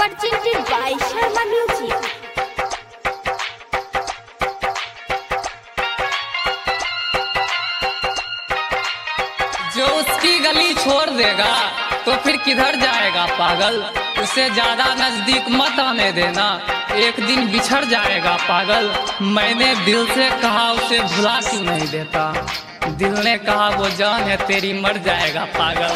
presented by Sharma Music. जो उसकी गली छोड़ देगा तो फिर किधर जाएगा पागल। उसे ज्यादा नजदीक मत आने देना, एक दिन बिछड़ जाएगा पागल। मैंने दिल से कहा उसे भुला क्यों नहीं देता, दिल ने कहा वो जान है तेरी मर जाएगा पागल।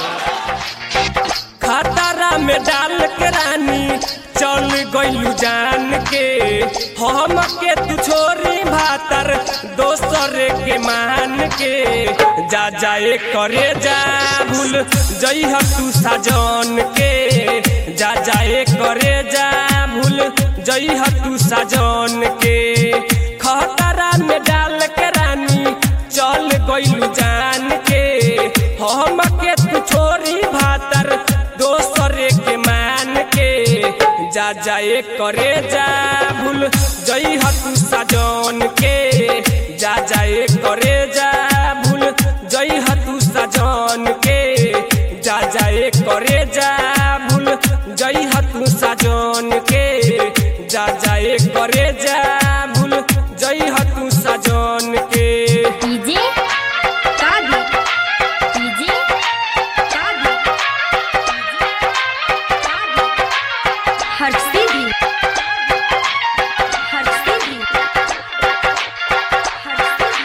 खतरा में डाल के रानी चल गइलू जान के, हम के तू छोरी भातर दोसर के मान के। जा जाए करे जा भूल जइह तू साजन के, जा जाए करे जा भूल जइह तू साजन के। खतरा में डाल के रानी चल गइलू जान के, हम के तू छोरी भातर दोसर के मान के। जा जाए करे जा भूल जइह तू साजन के, जा जाए करे जा भूल जइह तू साजन के। जा जाए करे जा भूल जइह तू साजन के, जा जाए करे जा भूल जइह तू साजन के। DJ Kabi, DJ Kabi, हर सीधी, हर सीधी, हर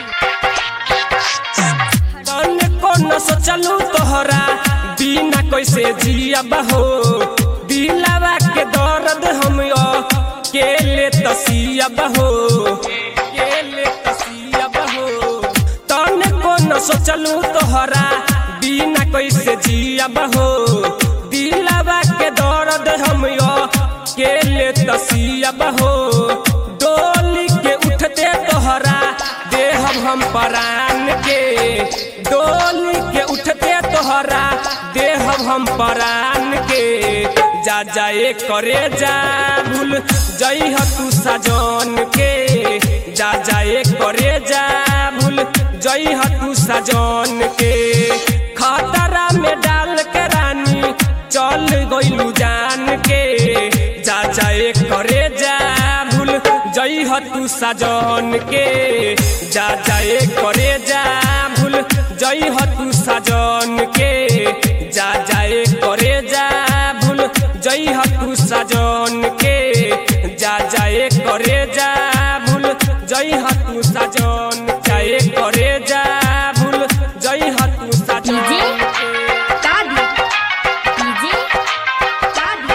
सीधी। तन को न सोचलू तोहरा बिना कैसे जियब हो, दिलवा के दर्द हम केले तसियब हो, केले तसियब हो। तन को न सोचलू तोहरा बिना कैसे जियब हो, दिलवा के दर्द हम केले तसियब हो। डोली के उठते तोहरा देहब हम परान के, डोली के उठते तोहरा देहब हम परान के। जा जाए करे जा भूल जइह तू साजन के, जा जाए करे जा भूल जइह तू साजन के। खतरा में डाल के रानी चल गइलू जान के, जा जाए करे जा भूल जइह तू साजन के, जा जाए करे जा भूल जइह तू साजन के। जा जाए करे जा भूल जइह तू साजन के, जा जाए करे जा भूल जइह तू साजन, जाए करे जा भूल जइह तू साजन DJ के। Kabi, DJ Kabi,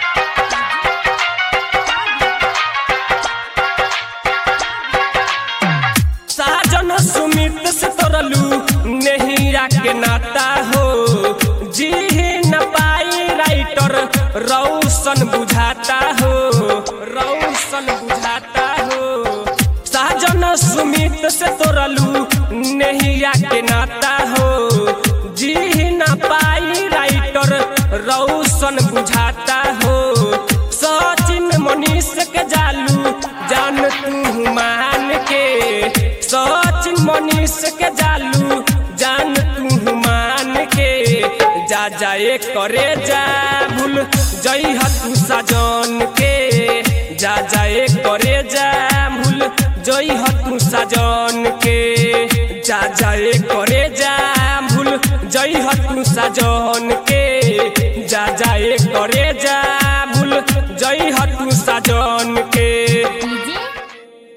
साजन सुमित से तोरलू नहिया के नाता हो, जी न पाई राइटर रौशन बुझाता हो, रौशन बुझाता हो। साजन सुमित से तोरलू नहिया के नाता हो, जी न पाई राइटर रौशन बुझाता हो। सचिन मनीष के जालू जान तू मान के, सचिन मनीष के जालू जान तू मान के। जा जाए करे जा भूल जइह तू साजन के, जा जाए करे जा भूल जइह तू साजन के। जा जाए करे जा भूल जइह तू साजन के, जा जाए करे जा भूल जइह तू साजन के।